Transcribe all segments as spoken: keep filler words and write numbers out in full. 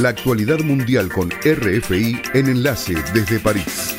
La actualidad mundial con R F I en Enlace desde París.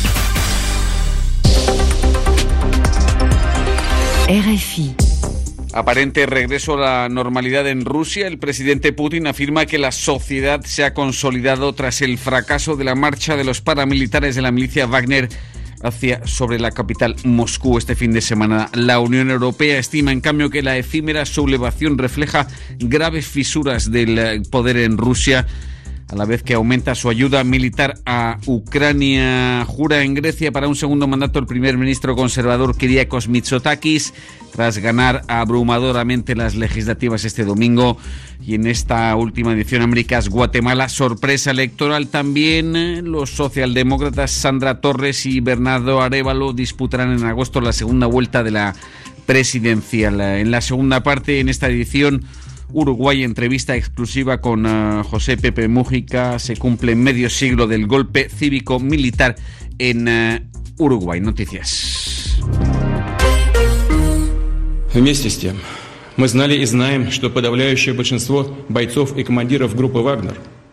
R F I. Aparente regreso a la normalidad en Rusia. El presidente Putin afirma que la sociedad se ha consolidado tras el fracaso de la marcha de los paramilitares de la milicia Wagner hacia sobre la capital Moscú este fin de semana. La Unión Europea estima, en cambio, que la efímera sublevación refleja graves fisuras del poder en Rusia, a la vez que aumenta su ayuda militar a Ucrania. Jura en Grecia para un segundo mandato el primer ministro conservador Kyriakos Mitsotakis, tras ganar abrumadoramente las legislativas este domingo. Y en esta última edición, Américas Guatemala, sorpresa electoral también. Los socialdemócratas Sandra Torres y Bernardo Arévalo disputarán en agosto la segunda vuelta de la presidencial. En la segunda parte, en esta edición, Uruguay, entrevista exclusiva con uh, José Pepe Mújica. Se cumple medio siglo del golpe cívico-militar en uh, Uruguay. Noticias. Вместе с тем, мы знали и знаем, что подавляющее большинство бойцов и командиров группы «Вагнер».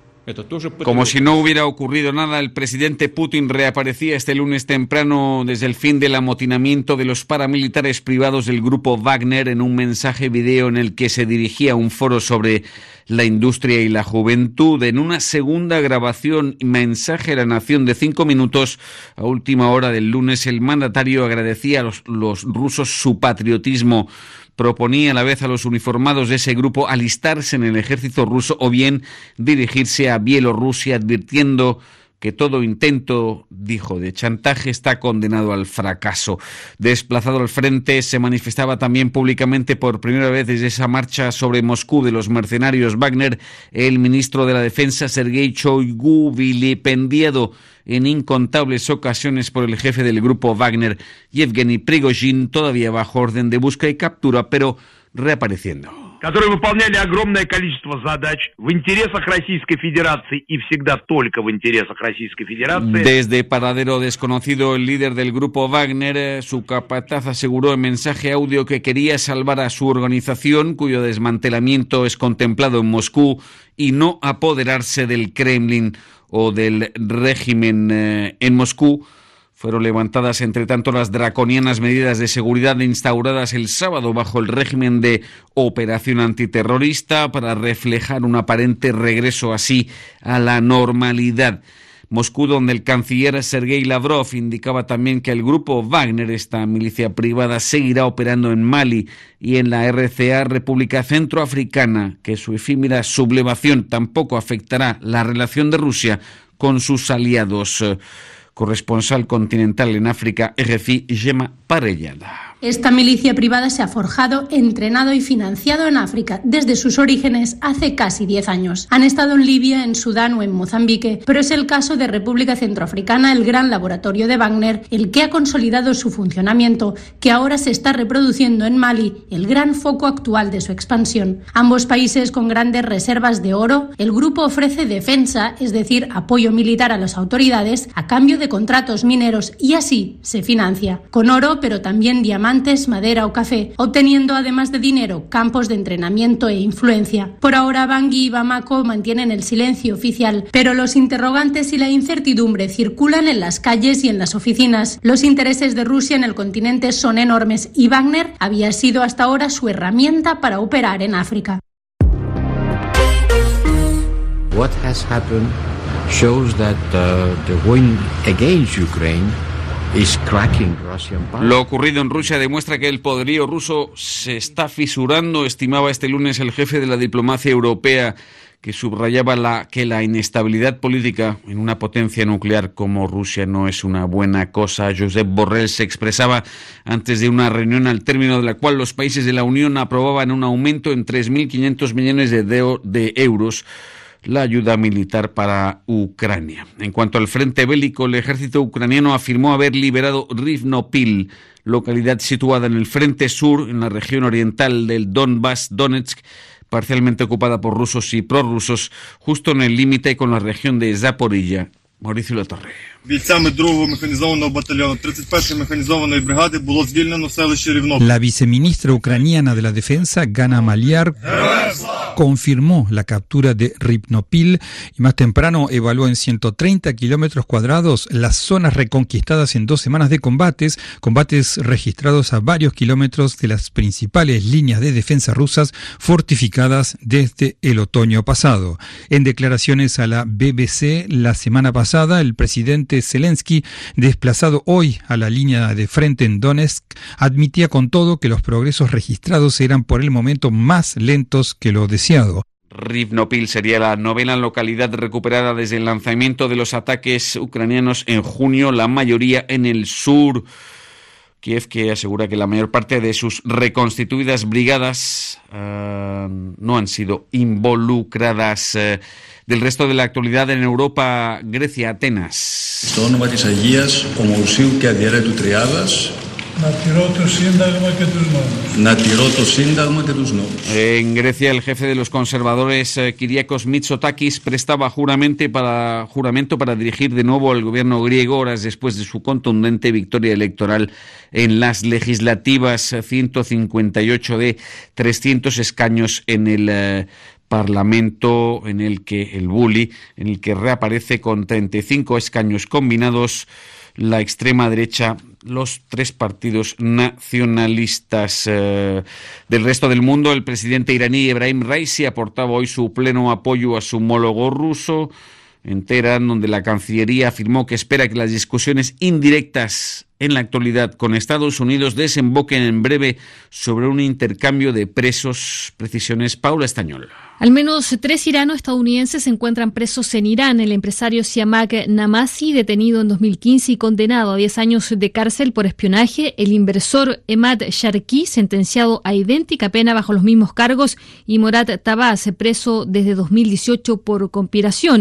Como si no hubiera ocurrido nada, el presidente Putin reaparecía este lunes temprano desde el fin del amotinamiento de los paramilitares privados del grupo Wagner en un mensaje video en el que se dirigía a un foro sobre la industria y la juventud. En una segunda grabación y mensaje a la nación de cinco minutos a última hora del lunes, el mandatario agradecía a los, los rusos su patriotismo. Proponía a la vez a los uniformados de ese grupo alistarse en el ejército ruso o bien dirigirse a Bielorrusia, advirtiendo que todo intento, dijo, de chantaje está condenado al fracaso. Desplazado al frente, se manifestaba también públicamente por primera vez desde esa marcha sobre Moscú de los mercenarios Wagner el ministro de la Defensa, Sergei Shoigu, vilipendiado en incontables ocasiones por el jefe del grupo Wagner, Yevgeny Prigozhin, todavía bajo orden de búsqueda y captura, pero reapareciendo. которые выполняли огромное количество задач в интересах Российской Федерации и всегда только в интересах Российской Федерации. Desde paradero desconocido, el líder del grupo Wagner, su capataz, aseguró en mensaje audio que quería salvar a su organización, cuyo desmantelamiento es contemplado en Moscú, y no apoderarse del Kremlin o del régimen eh, en Moscú. Fueron levantadas, entre tanto, las draconianas medidas de seguridad instauradas el sábado bajo el régimen de operación antiterrorista para reflejar un aparente regreso así a la normalidad. Moscú, donde el canciller Sergei Lavrov indicaba también que el grupo Wagner, esta milicia privada, seguirá operando en Mali y en la R C A, República Centroafricana, que su efímera sublevación tampoco afectará la relación de Rusia con sus aliados. Corresponsal continental en África, R F I, Gemma Parellada. Esta milicia privada se ha forjado, entrenado y financiado en África desde sus orígenes hace casi diez años. Han estado en Libia, en Sudán o en Mozambique, pero es el caso de República Centroafricana, el gran laboratorio de Wagner, el que ha consolidado su funcionamiento, que ahora se está reproduciendo en Mali, el gran foco actual de su expansión. Ambos países con grandes reservas de oro, el grupo ofrece defensa, es decir, apoyo militar a las autoridades, a cambio de contratos mineros, y así se financia. Con oro, pero también diamantes, madera o café, obteniendo además de dinero campos de entrenamiento e influencia. Por ahora, Bangui y Bamako mantienen el silencio oficial, pero los interrogantes y la incertidumbre circulan en las calles y en las oficinas. Los intereses de Rusia en el continente son enormes y Wagner había sido hasta ahora su herramienta para operar en África. What has happened shows that uh, the wind against Ukraine is cracking Russian power. Lo ocurrido en Rusia demuestra que el poderío ruso se está fisurando, estimaba este lunes el jefe de la diplomacia europea, que subrayaba la, que la inestabilidad política en una potencia nuclear como Rusia no es una buena cosa. Josep Borrell se expresaba antes de una reunión al término de la cual los países de la Unión aprobaban un aumento en tres mil quinientos millones de, de, de euros la ayuda militar para Ucrania. En cuanto al frente bélico, el ejército ucraniano afirmó haber liberado Rivnopil, localidad situada en el frente sur, en la región oriental del Donbass, Donetsk, parcialmente ocupada por rusos y prorrusos, justo en el límite con la región de Zaporilla. Mauricio Latorre. La viceministra ucraniana de la Defensa, Gana Maliar, confirmó la captura de Rivnopil y más temprano evaluó en ciento treinta kilómetros cuadrados las zonas reconquistadas en dos semanas de combates, combates registrados a varios kilómetros de las principales líneas de defensa rusas fortificadas desde el otoño pasado. En declaraciones a la B B C la semana pasada, el presidente Zelensky, desplazado hoy a la línea de frente en Donetsk, admitía con todo que los progresos registrados eran por el momento más lentos que lo deseado. Rivnopil sería la novena localidad recuperada desde el lanzamiento de los ataques ucranianos en junio, la mayoría en el sur. Kiev, que asegura que la mayor parte de sus reconstituidas brigadas uh, no han sido involucradas. Uh, del resto de la actualidad en Europa, Grecia, Atenas. Στο όνομα της Αγίας Ομοουσίου και Αδιαιρέτου Τριάδας. Να τηρώ το Σύνταγμα και τους νόμους. Να τηρώ το Σύνταγμα και τους νόμους. En Grecia, el jefe de los conservadores, Kyriakos Mitsotakis, prestaba juramento para, juramento para dirigir de nuevo al gobierno griego horas después de su contundente victoria electoral en las legislativas, ciento cincuenta y ocho de trescientos escaños en el eh, Parlamento, en el que el Bulli, en el que reaparece con treinta y cinco escaños combinados la extrema derecha, los tres partidos nacionalistas. Eh, del resto del mundo, el presidente iraní Ebrahim Raisi aportaba hoy su pleno apoyo a su homólogo ruso en Teherán, donde la Cancillería afirmó que espera que las discusiones indirectas en la actualidad con Estados Unidos desemboquen en breve sobre un intercambio de presos. Precisiones, Paula Estañol. Al menos tres irano-estadounidenses se encuentran presos en Irán. El empresario Siamak Namasi, detenido en dos mil quince y condenado a diez años de cárcel por espionaje. El inversor Emad Sharqi, sentenciado a idéntica pena bajo los mismos cargos. Y Morad Tabas, preso desde dos mil dieciocho por conspiración.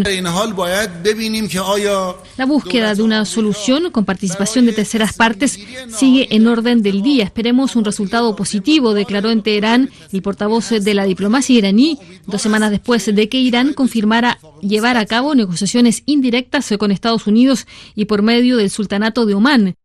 La búsqueda de una solución con participación de terceras partes sigue en orden del día. Esperemos un resultado positivo, declaró en Teherán el portavoz de la diplomacia iraní, dos semanas después de que Irán confirmara llevar a cabo negociaciones indirectas con Estados Unidos y por medio del Sultanato de Omán.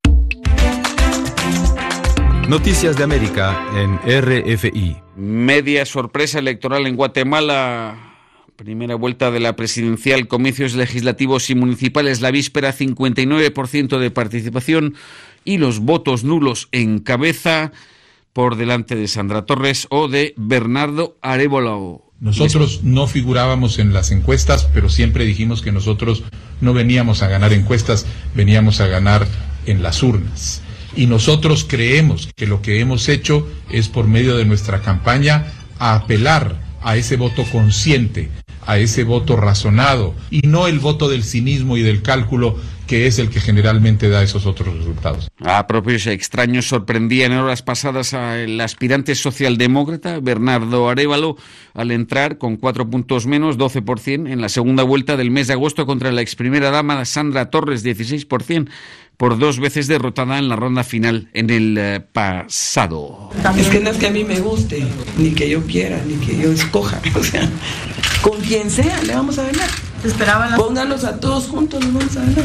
Noticias de América en R F I. Media sorpresa electoral en Guatemala. Primera vuelta de la presidencial, comicios legislativos y municipales, la víspera, cincuenta y nueve por ciento de participación y los votos nulos en cabeza, por delante de Sandra Torres o de Bernardo Arévalo. Nosotros no figurábamos en las encuestas, pero siempre dijimos que nosotros no veníamos a ganar encuestas, veníamos a ganar en las urnas. Y nosotros creemos que lo que hemos hecho es, por medio de nuestra campaña, a apelar a ese voto consciente, a ese voto razonado, y no el voto del cinismo y del cálculo, que es el que generalmente da esos otros resultados. A propios extraños sorprendía en horas pasadas al aspirante socialdemócrata Bernardo Arévalo al entrar con cuatro puntos menos, doce por ciento, en la segunda vuelta del mes de agosto contra la ex primera dama Sandra Torres, dieciséis por ciento, por dos veces derrotada en la ronda final en el eh, pasado. Es que no es que a mí me guste, ni que yo quiera, ni que yo escoja, o sea, con quien sea le vamos a ganar. Esperaban Póngalos a todos juntos, les vamos a ganar.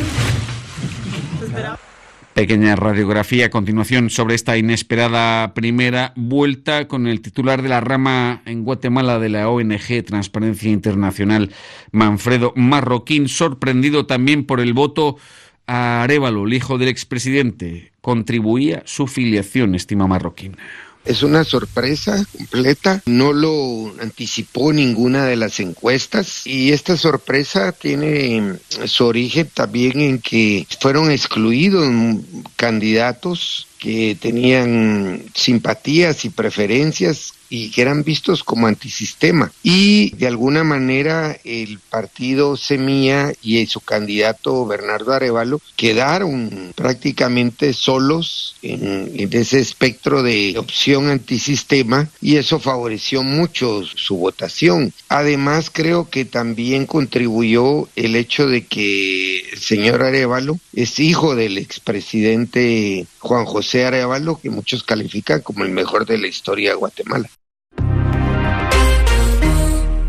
Pequeña radiografía a continuación sobre esta inesperada primera vuelta con el titular de la rama en Guatemala de la O N G Transparencia Internacional, Manfredo Marroquín, sorprendido también por el voto a Arévalo, el hijo del expresidente. Contribuía su filiación, estima Marroquín. Es una sorpresa completa, no lo anticipó ninguna de las encuestas y esta sorpresa tiene su origen también en que fueron excluidos candidatos que tenían simpatías y preferencias y que eran vistos como antisistema. Y de alguna manera el partido Semilla y su candidato Bernardo Arévalo quedaron prácticamente solos en, en ese espectro de opción antisistema y eso favoreció mucho su votación. Además, creo que también contribuyó el hecho de que el señor Arévalo es hijo del expresidente Juan José Arévalo, que muchos califican como el mejor de la historia de Guatemala.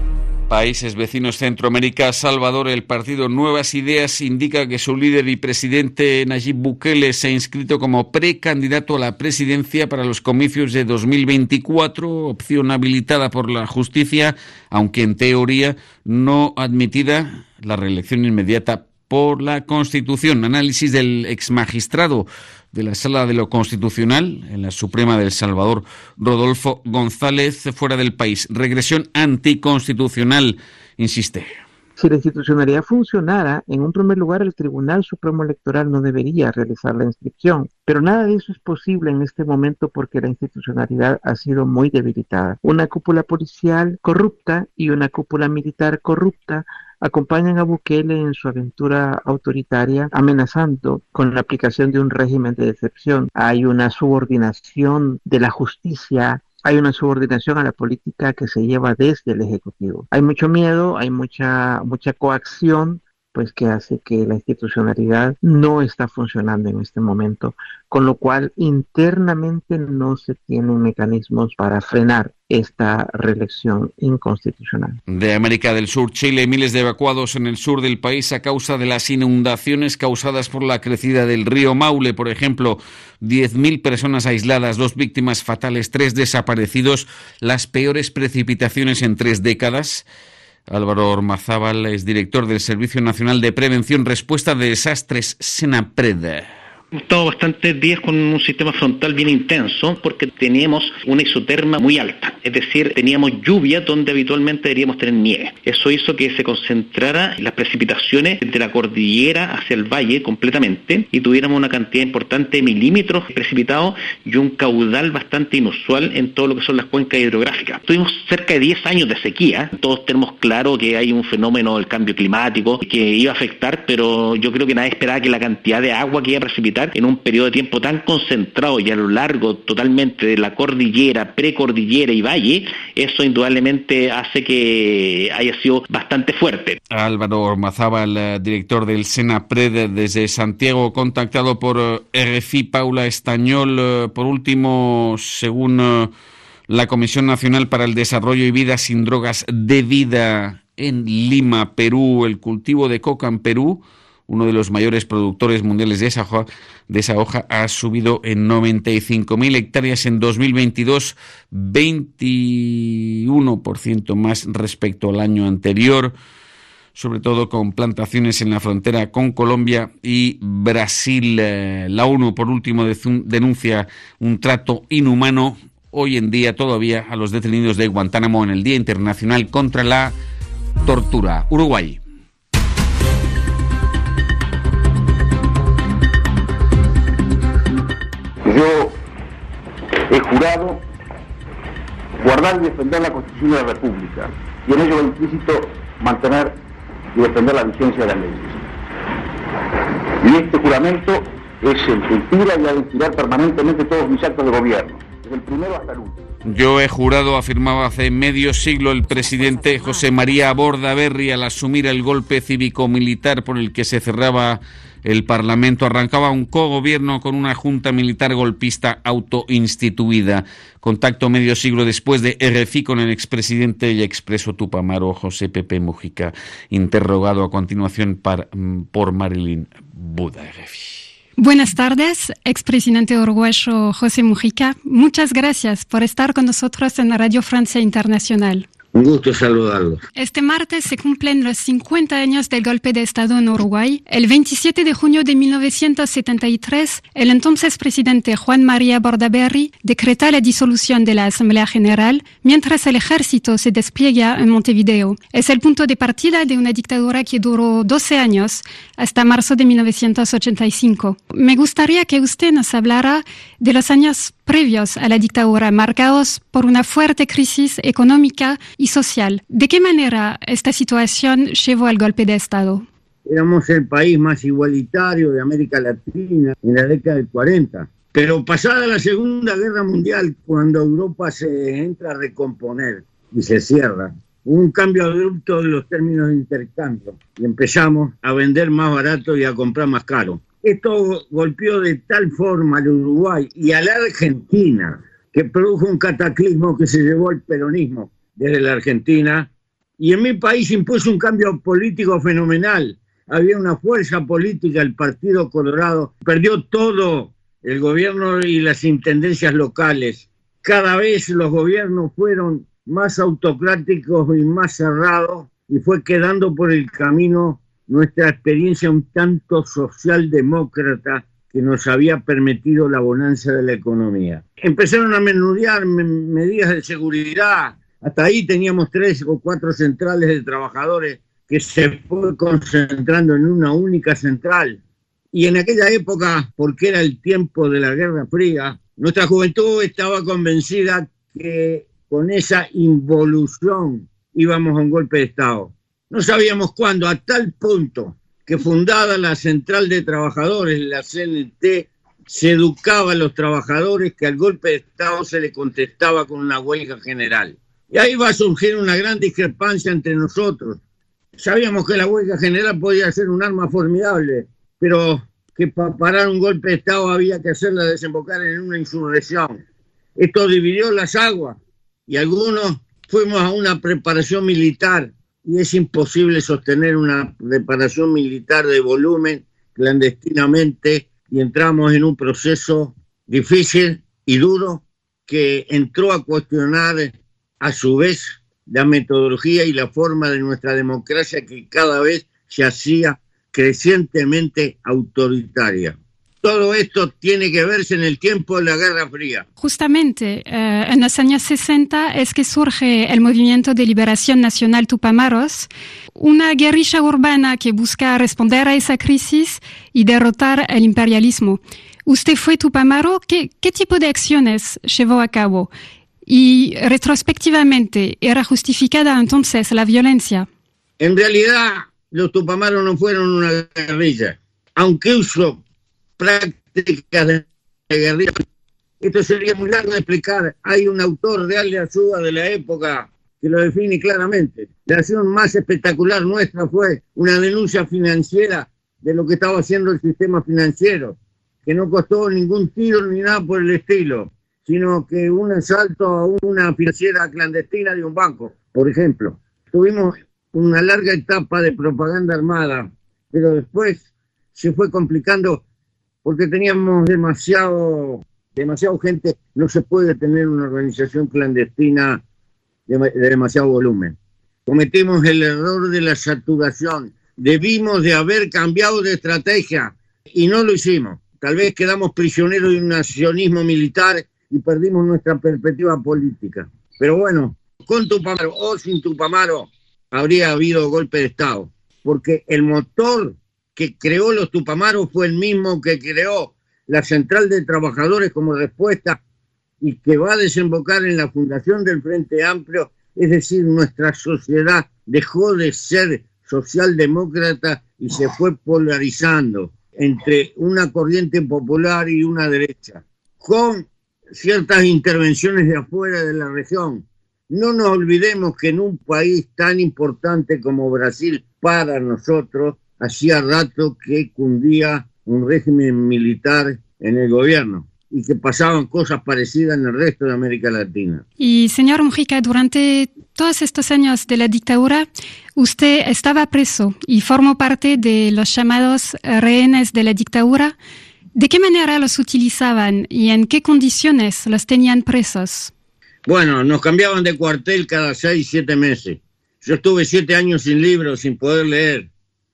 Países vecinos Centroamérica, Salvador, el partido Nuevas Ideas indica que su líder y presidente Nayib Bukele se ha inscrito como precandidato a la presidencia para los comicios de dos mil veinticuatro, opción habilitada por la justicia, aunque en teoría no admitida la reelección inmediata por la Constitución. Análisis del exmagistrado de la Sala de lo Constitucional en la Suprema de El Salvador, Rodolfo González, fuera del país. Regresión anticonstitucional, insiste. Si la institucionalidad funcionara, en un primer lugar el Tribunal Supremo Electoral no debería realizar la inscripción, pero nada de eso es posible en este momento porque la institucionalidad ha sido muy debilitada. Una cúpula policial corrupta y una cúpula militar corrupta acompañan a Bukele en su aventura autoritaria, amenazando con la aplicación de un régimen de excepción. Hay una subordinación de la justicia, hay una subordinación a la política que se lleva desde el Ejecutivo. Hay mucho miedo, hay mucha, mucha coacción, pues que hace que la institucionalidad no está funcionando en este momento, con lo cual internamente no se tienen mecanismos para frenar esta reelección inconstitucional. De América del Sur, Chile, miles de evacuados en el sur del país a causa de las inundaciones causadas por la crecida del río Maule, por ejemplo, diez mil personas aisladas, dos víctimas fatales, tres desaparecidos, las peores precipitaciones en tres décadas. Álvaro Ormazábal es director del Servicio Nacional de Prevención, Respuesta de Desastres, SENAPRED. Hemos estado bastantes días con un sistema frontal bien intenso porque teníamos una isoterma muy alta, es decir, teníamos lluvia donde habitualmente deberíamos tener nieve. Eso hizo que se concentrara las precipitaciones de la cordillera hacia el valle completamente y tuviéramos una cantidad importante de milímetros precipitados y un caudal bastante inusual en todo lo que son las cuencas hidrográficas. Tuvimos cerca de diez años de sequía, todos tenemos claro que hay un fenómeno del cambio climático que iba a afectar, pero yo creo que nadie esperaba que la cantidad de agua que iba a precipitar en un periodo de tiempo tan concentrado y a lo largo totalmente de la cordillera, precordillera y valle, eso indudablemente hace que haya sido bastante fuerte. Álvaro Ormazábal, director del SENAPRED desde Santiago, contactado por R F I. Paula Estañol. Por último, según la Comisión Nacional para el Desarrollo y Vida sin Drogas de Vida en Lima, Perú, el cultivo de coca en Perú, uno de los mayores productores mundiales de esa hoja, de esa hoja ha subido en noventa y cinco mil hectáreas en dos mil veintidós, veintiuno por ciento más respecto al año anterior, sobre todo con plantaciones en la frontera con Colombia y Brasil. La ONU, por último, denuncia un trato inhumano hoy en día todavía a los detenidos de Guantánamo en el Día Internacional contra la Tortura. Uruguay. Yo he jurado guardar y defender la Constitución de la República y en ello va implícito mantener y defender la vigencia de las leyes. Y este juramento es el que inspira y ha de inspirar permanentemente todos mis actos de gobierno, desde el primero hasta el último. Yo he jurado, afirmaba hace medio siglo el presidente José María Bordaberry al asumir el golpe cívico-militar por el que se cerraba el Parlamento. Arrancaba un cogobierno con una junta militar golpista autoinstituida. Contacto medio siglo después de R F I con el expresidente y expreso tupamaro José Pepe Mujica, interrogado a continuación par, por Marilyn Buda, R F I. Buenas tardes, expresidente uruguayo José Mujica. Muchas gracias por estar con nosotros en Radio Francia Internacional. Un gusto saludarlos. Este martes se cumplen los cincuenta años del golpe de Estado en Uruguay. El veintisiete de junio de mil novecientos setenta y tres, el entonces presidente Juan María Bordaberry decreta la disolución de la Asamblea General mientras el ejército se despliega en Montevideo. Es el punto de partida de una dictadura que duró doce años, hasta marzo de mil novecientos ochenta y cinco. Me gustaría que usted nos hablara de los años previos a la dictadura, marcados por una fuerte crisis económica y social. ¿De qué manera esta situación llevó al golpe de Estado? Éramos el país más igualitario de América Latina en la década del cuarenta. Pero pasada la Segunda Guerra Mundial, cuando Europa se entra a recomponer y se cierra, hubo un cambio abrupto de los términos de intercambio y empezamos a vender más barato y a comprar más caro. Esto golpeó de tal forma al Uruguay y a la Argentina que produjo un cataclismo que se llevó al peronismo desde la Argentina Y en mi país impuso un cambio político fenomenal. Había una fuerza política, el Partido Colorado. Perdió todo el gobierno y las intendencias locales. Cada vez los gobiernos fueron más autocráticos y más cerrados y fue quedando por el camino nuestra experiencia un tanto socialdemócrata que nos había permitido la bonanza de la economía. Empezaron a menudear medidas de seguridad. Hasta ahí teníamos tres o cuatro centrales de trabajadores que se fue concentrando en una única central. Y en aquella época, porque era el tiempo de la Guerra Fría, nuestra juventud estaba convencida que con esa involución íbamos a un golpe de Estado. No sabíamos cuándo, a tal punto que fundada la Central de Trabajadores, la C N T, se educaba a los trabajadores que al golpe de Estado se le contestaba con una huelga general. Y ahí va a surgir una gran discrepancia entre nosotros. Sabíamos que la huelga general podía ser un arma formidable, pero que para parar un golpe de Estado había que hacerla desembocar en una insurrección. Esto dividió las aguas y algunos fuimos a una preparación militar y es imposible sostener una preparación militar de volumen clandestinamente y entramos en un proceso difícil y duro que entró a cuestionar a su vez la metodología y la forma de nuestra democracia que cada vez se hacía crecientemente autoritaria. Todo esto tiene que verse en el tiempo de la Guerra Fría. Justamente, eh, en los años sesenta es que surge el Movimiento de Liberación Nacional Tupamaros, una guerrilla urbana que busca responder a esa crisis y derrotar el imperialismo. Usted fue tupamaro, ¿qué, qué tipo de acciones llevó a cabo? Y retrospectivamente, ¿era justificada entonces la violencia? En realidad, los tupamaros no fueron una guerrilla, aunque usó prácticas de guerrilla. Esto sería muy largo de explicar. Hay un autor real de Azúa de la época que lo define claramente. La acción más espectacular nuestra fue una denuncia financiera de lo que estaba haciendo el sistema financiero, que no costó ningún tiro ni nada por el estilo, sino que un asalto a una financiera clandestina de un banco, por ejemplo. Tuvimos una larga etapa de propaganda armada, pero después se fue complicando porque teníamos demasiado, demasiado gente. No se puede tener una organización clandestina de, de demasiado volumen. Cometimos el error de la saturación. Debimos de haber cambiado de estrategia y no lo hicimos. Tal vez quedamos prisioneros de un nacionalismo militar y perdimos nuestra perspectiva política. Pero bueno, con Tupamaro o sin Tupamaro habría habido golpe de Estado, porque el motor que creó los Tupamaros fue el mismo que creó la Central de Trabajadores como respuesta y que va a desembocar en la fundación del Frente Amplio. Es decir, nuestra sociedad dejó de ser socialdemócrata y se fue polarizando entre una corriente popular y una derecha, con ciertas intervenciones de afuera de la región. No nos olvidemos que en un país tan importante como Brasil, para nosotros, hacía rato que cundía un régimen militar en el gobierno y que pasaban cosas parecidas en el resto de América Latina. Y señor Mujica, durante todos estos años de la dictadura, usted estaba preso y formó parte de los llamados rehenes de la dictadura. ¿De qué manera los utilizaban y en qué condiciones los tenían presos? Bueno, nos cambiaban de cuartel cada seis, siete meses. Yo estuve siete años sin libros, sin poder leer.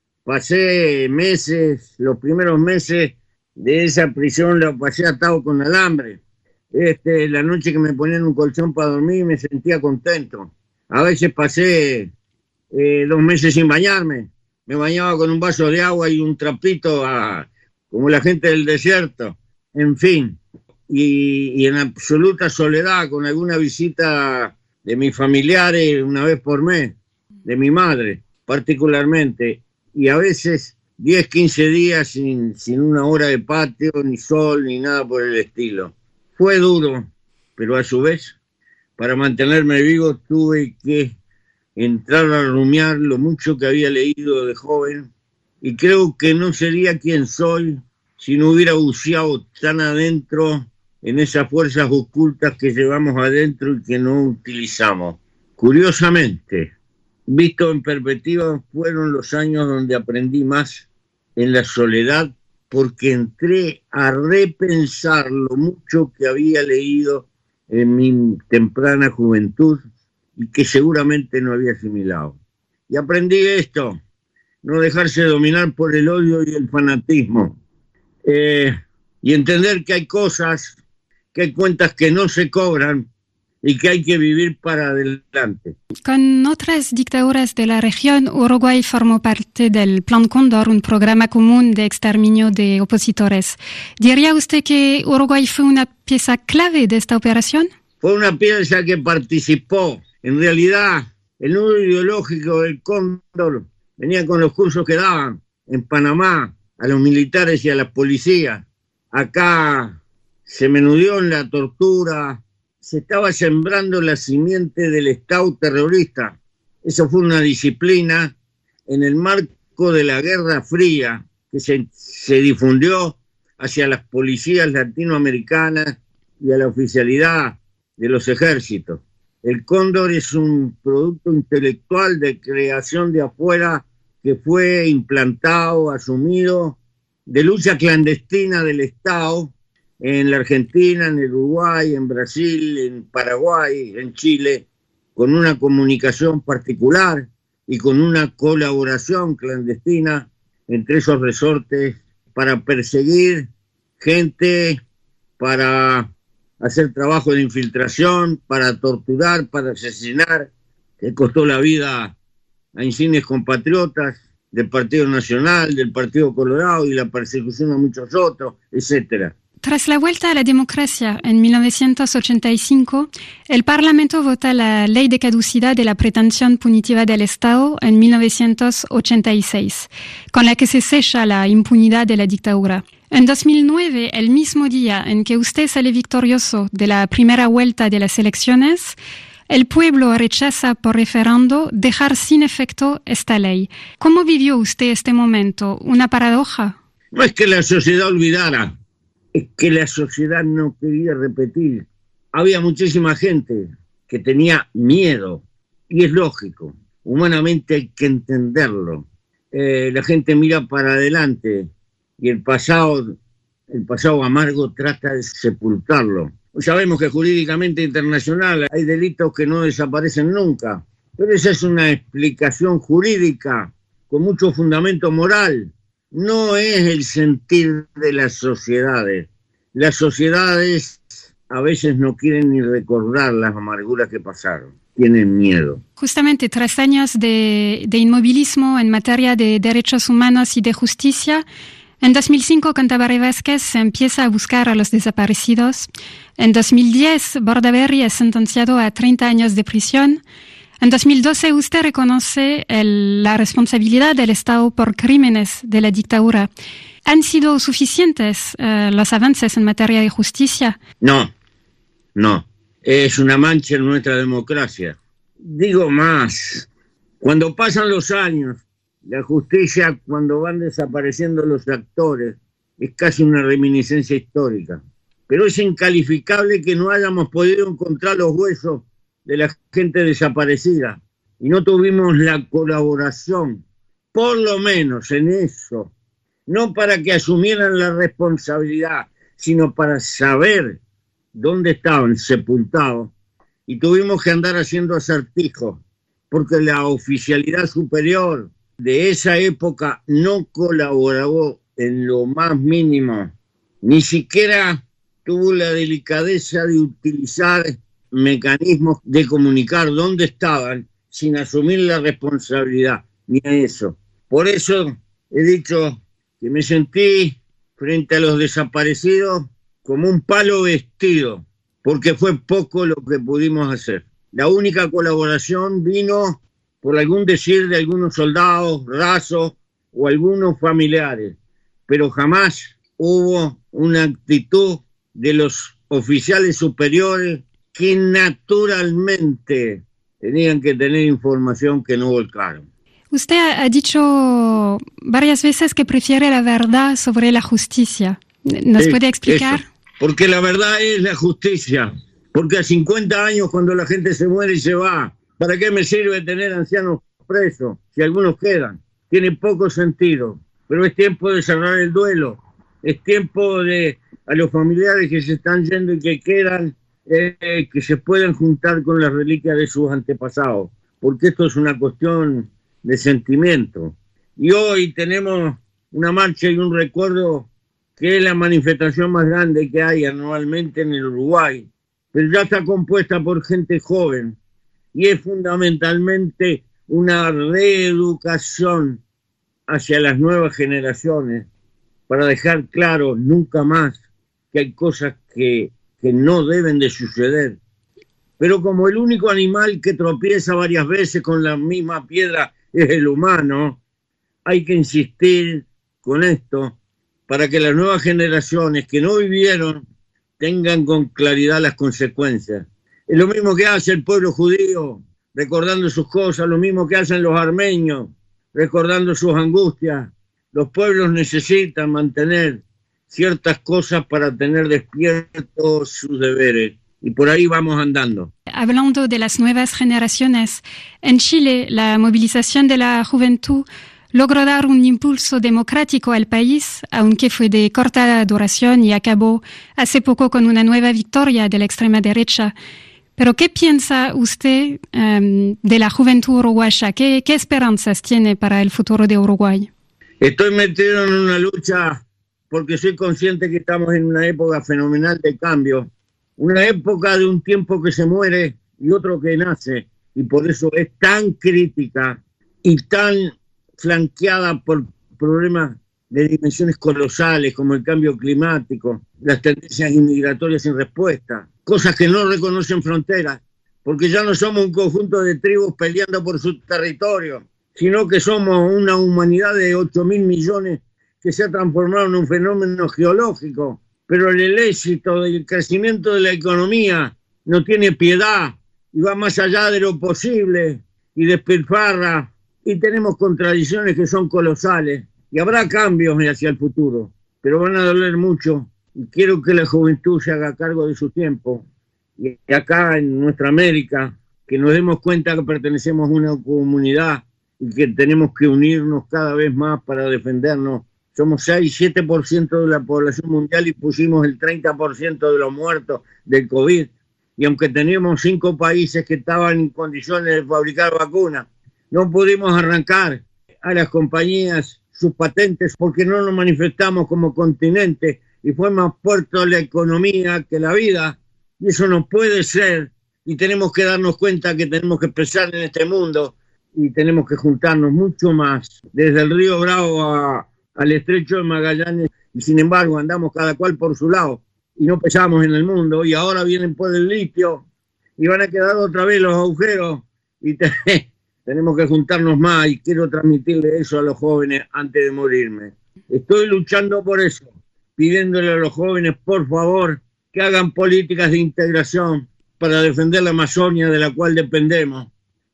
Pasé meses, los primeros meses de esa prisión los pasé atado con alambre. Este, la noche que me ponían un colchón para dormir me sentía contento. A veces pasé eh, dos meses sin bañarme. Me bañaba con un vaso de agua y un trapito a... como la gente del desierto, en fin, y, y en absoluta soledad, con alguna visita de mis familiares una vez por mes, de mi madre particularmente, y a veces diez, quince días sin, sin una hora de patio, ni sol, ni nada por el estilo. Fue duro, pero a su vez, para mantenerme vivo tuve que entrar a rumiar lo mucho que había leído de joven, y creo que no sería quien soy si no hubiera buceado tan adentro en esas fuerzas ocultas que llevamos adentro y que no utilizamos. Curiosamente, visto en perspectiva, fueron los años donde aprendí más en la soledad, porque entré a repensar lo mucho que había leído en mi temprana juventud y que seguramente no había asimilado. Y aprendí esto, no dejarse dominar por el odio y el fanatismo, eh, y entender que hay cosas, que hay cuentas que no se cobran y que hay que vivir para adelante. Con otras dictaduras de la región, Uruguay formó parte del Plan Cóndor, un programa común de exterminio de opositores. ¿Diría usted que Uruguay fue una pieza clave de esta operación? Fue una pieza que participó. En realidad, el nudo ideológico del Cóndor venía con los cursos que daban en Panamá a los militares y a las policías. Acá se menudeó en la tortura, se estaba sembrando la simiente del Estado terrorista. Eso fue una disciplina en el marco de la Guerra Fría que se, se difundió hacia las policías latinoamericanas y a la oficialidad de los ejércitos. El Cóndor es un producto intelectual de creación de afuera que fue implantado, asumido, de lucha clandestina del Estado en la Argentina, en el Uruguay, en Brasil, en Paraguay, en Chile, con una comunicación particular y con una colaboración clandestina entre esos resortes para perseguir gente, para hacer trabajo de infiltración, para torturar, para asesinar, que costó la vida a insignes compatriotas del Partido Nacional, del Partido Colorado y la persecución a muchos otros, etcétera. Tras la vuelta a la democracia en mil novecientos ochenta y cinco, el Parlamento vota la Ley de Caducidad de la Pretensión Punitiva del Estado en mil novecientos ochenta y seis, con la que se sella la impunidad de la dictadura. En dos mil nueve, el mismo día en que usted sale victorioso de la primera vuelta de las elecciones, el pueblo rechaza por referendo dejar sin efecto esta ley. ¿Cómo vivió usted este momento? ¿Una paradoja? No es que la sociedad olvidara, es que la sociedad no quería repetir. Había muchísima gente que tenía miedo, y es lógico, humanamente hay que entenderlo. Eh, la gente mira para adelante y el pasado, el pasado amargo trata de sepultarlo. Sabemos que jurídicamente internacional hay delitos que no desaparecen nunca, pero esa es una explicación jurídica con mucho fundamento moral. No es el sentir de las sociedades. Las sociedades a veces no quieren ni recordar las amarguras que pasaron. Tienen miedo. Justamente tras años de, de inmovilismo en materia de derechos humanos y de justicia, en dos mil cinco Cantabarri Vázquez se empieza a buscar a los desaparecidos. En dos mil diez Bordaberry es sentenciado a treinta años de prisión. En dos mil doce usted reconoce el, la responsabilidad del Estado por crímenes de la dictadura. ¿Han sido suficientes eh, los avances en materia de justicia? No, no. Es una mancha en nuestra democracia. Digo más, cuando pasan los años, la justicia, cuando van desapareciendo los actores, es casi una reminiscencia histórica. Pero es incalificable que no hayamos podido encontrar los huesos de la gente desaparecida y no tuvimos la colaboración, por lo menos en eso, no para que asumieran la responsabilidad, sino para saber dónde estaban sepultados, y tuvimos que andar haciendo acertijos, porque la oficialidad superior de esa época no colaboró en lo más mínimo, ni siquiera tuvo la delicadeza de utilizar mecanismos de comunicar dónde estaban sin asumir la responsabilidad, ni a eso. Por eso he dicho que me sentí frente a los desaparecidos como un palo vestido, porque fue poco lo que pudimos hacer. La única colaboración vino por algún decir de algunos soldados rasos o algunos familiares, pero jamás hubo una actitud de los oficiales superiores que naturalmente tenían que tener información que no volcaron. Usted ha dicho varias veces que prefiere la verdad sobre la justicia. ¿Nos sí, puede explicar? Eso. Porque la verdad es la justicia. Porque a cincuenta años, cuando la gente se muere y se va, ¿para qué me sirve tener ancianos presos, si algunos quedan. Tiene poco sentido, pero es tiempo de cerrar el duelo, es tiempo de a los familiares que se están yendo y que quedan, eh, que se puedan juntar con las reliquias de sus antepasados, porque esto es una cuestión de sentimiento. Y hoy tenemos una marcha y un recuerdo que es la manifestación más grande que hay anualmente en el Uruguay, pero ya está compuesta por gente joven y es fundamentalmente una reeducación hacia las nuevas generaciones para dejar claro nunca más que hay cosas que, que no deben de suceder. Pero como el único animal que tropieza varias veces con la misma piedra es el humano, hay que insistir con esto para que las nuevas generaciones que no vivieron tengan con claridad las consecuencias. Es lo mismo que hace el pueblo judío, recordando sus cosas, lo mismo que hacen los armenios, recordando sus angustias. Los pueblos necesitan mantener ciertas cosas para tener despiertos sus deberes. Y por ahí vamos andando. Hablando de las nuevas generaciones, en Chile la movilización de la juventud logró dar un impulso democrático al país, aunque fue de corta duración y acabó hace poco con una nueva victoria de la extrema derecha. Pero ¿qué piensa usted um, de la juventud uruguaya? ¿Qué, ¿Qué esperanzas tiene para el futuro de Uruguay? Estoy metido en una lucha porque soy consciente que estamos en una época fenomenal de cambio, una época de un tiempo que se muere y otro que nace, y por eso es tan crítica y tan flanqueada por problemas de dimensiones colosales como el cambio climático, las tendencias inmigratorias sin respuesta, cosas que no reconocen fronteras, porque ya no somos un conjunto de tribus peleando por su territorio, sino que somos una humanidad de ocho mil millones que se ha transformado en un fenómeno geológico. Pero el éxito del crecimiento de la economía no tiene piedad y va más allá de lo posible y despilfarra, y tenemos contradicciones que son colosales y habrá cambios hacia el futuro, pero van a doler mucho y quiero que la juventud se haga cargo de su tiempo y acá en nuestra América que nos demos cuenta que pertenecemos a una comunidad y que tenemos que unirnos cada vez más para defendernos. Somos seis, siete por ciento de la población mundial y pusimos el treinta por ciento de los muertos del COVID. Y aunque teníamos cinco países que estaban en condiciones de fabricar vacunas, no pudimos arrancar a las compañías sus patentes porque no nos manifestamos como continente y fue más fuerte la economía que la vida. Y eso no puede ser y tenemos que darnos cuenta que tenemos que empezar en este mundo y tenemos que juntarnos mucho más desde el Río Bravo a al estrecho de Magallanes, y sin embargo andamos cada cual por su lado y no pesamos en el mundo, y ahora vienen por el litio y van a quedar otra vez los agujeros y te, tenemos que juntarnos más, y quiero transmitirle eso a los jóvenes antes de morirme. Estoy luchando por eso, pidiéndole a los jóvenes, por favor, que hagan políticas de integración para defender la Amazonia de la cual dependemos.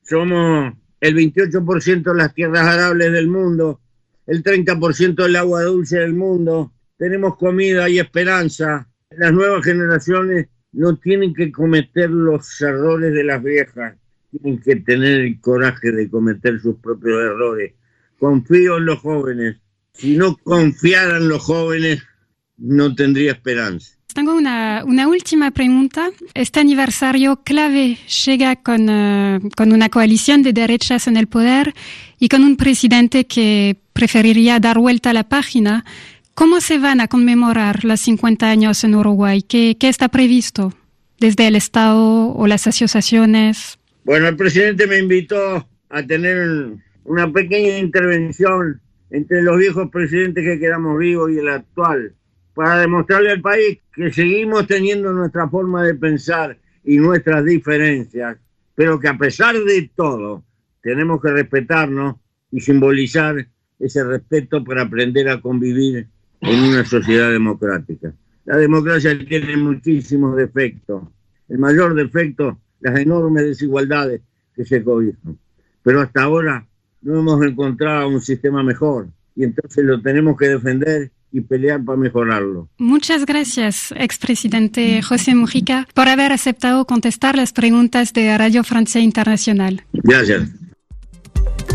Somos el veintiocho por ciento de las tierras arables del mundo, el treinta por ciento del agua dulce del mundo, tenemos comida y esperanza. Las nuevas generaciones no tienen que cometer los errores de las viejas, tienen que tener el coraje de cometer sus propios errores. Confío en los jóvenes. Si no confiaran los jóvenes, no tendría esperanza. Tengo una, una última pregunta. Este aniversario clave llega con, uh, con una coalición de derechas en el poder y con un presidente que preferiría dar vuelta a la página. ¿Cómo se van a conmemorar los cincuenta años en Uruguay? ¿Qué, qué está previsto desde el Estado o las asociaciones? Bueno, el presidente me invitó a tener una pequeña intervención entre los viejos presidentes que quedamos vivos y el actual, para demostrarle al país que seguimos teniendo nuestra forma de pensar y nuestras diferencias, pero que a pesar de todo tenemos que respetarnos y simbolizar ese respeto para aprender a convivir en una sociedad democrática. La democracia tiene muchísimos defectos. El mayor defecto, las enormes desigualdades que se cobijan. Pero hasta ahora no hemos encontrado un sistema mejor y entonces lo tenemos que defender y pelear para mejorarlo. Muchas gracias, expresidente José Mujica, por haber aceptado contestar las preguntas de Radio Francia Internacional. Gracias.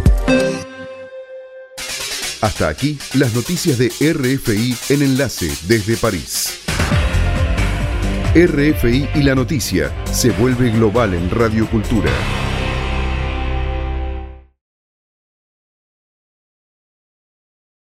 Hasta aquí las noticias de R F I en Enlace desde París. R F I y la noticia se vuelve global en Radio Cultura.